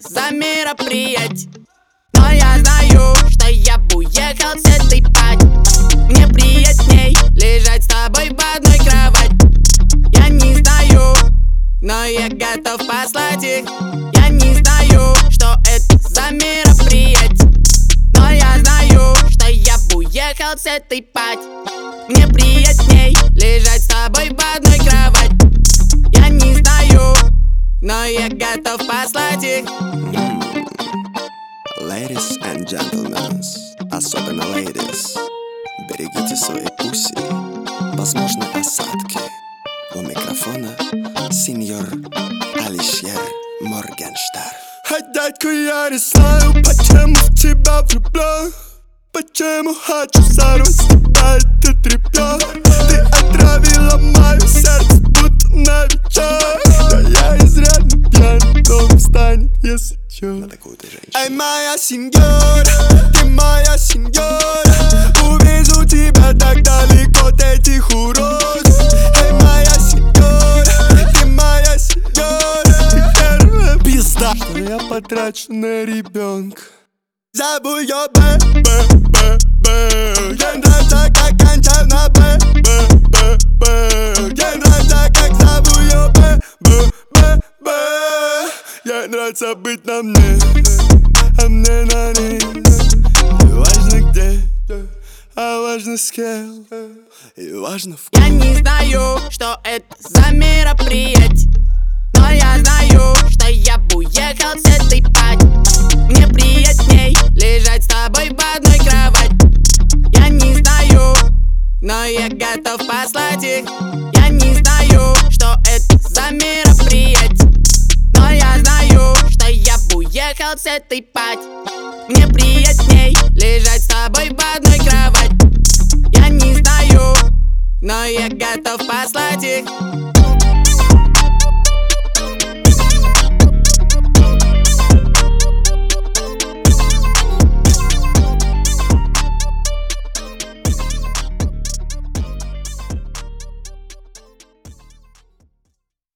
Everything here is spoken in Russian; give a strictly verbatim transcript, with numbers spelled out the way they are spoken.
за мероприятие. Но я знаю, что я бы уехал с этой пати. Мне приятней лежать с тобой в одной кровати. Я не знаю, но я готов послать их. Я не знаю, что это за мероприятие. Но я знаю, что я бы уехал с этой пати. Мне приятней лежать с тобой в одной кровати. Я не знаю, но я готов послать их. Ladies and gentlemen, особенно ladies, берегите свои пуси, возможны осадки. У микрофона сеньор Алишер Моргенштерн. Ай, дядька, я не знаю, почему в тебя влюблен. Почему хочу сорвать с тебя этот тряпье. Ты отравила мое сердце, будто новичок. Да я изрядно пьян, дом встанет, если чё. На такую ты женщину. Эй, моя сеньора, ты моя сеньора. Увезу тебя так далеко от этих уродов. Эй, моя сеньора, ты моя сеньора. Ты первая пизда, что я потрачу на ребенка. Забудь ее, б, б, б, б. Ей нравится, как кончаю на б, б, б, б. Ей нравится, как зову ее, б, б, б, б. Ей нравится быть на мне, а мне на ней. И важно где, а важно с кем. И важно в Я не знаю, что это за мероприятие. Но я знаю, что я бы уехал с этой пати. Мне приятней лежать с тобой в одной кровати. Я не знаю, но я готов послать их. Я не знаю, что это за мероприятие. Но я знаю, что я бы уехал с этой пати. Мне приятней лежать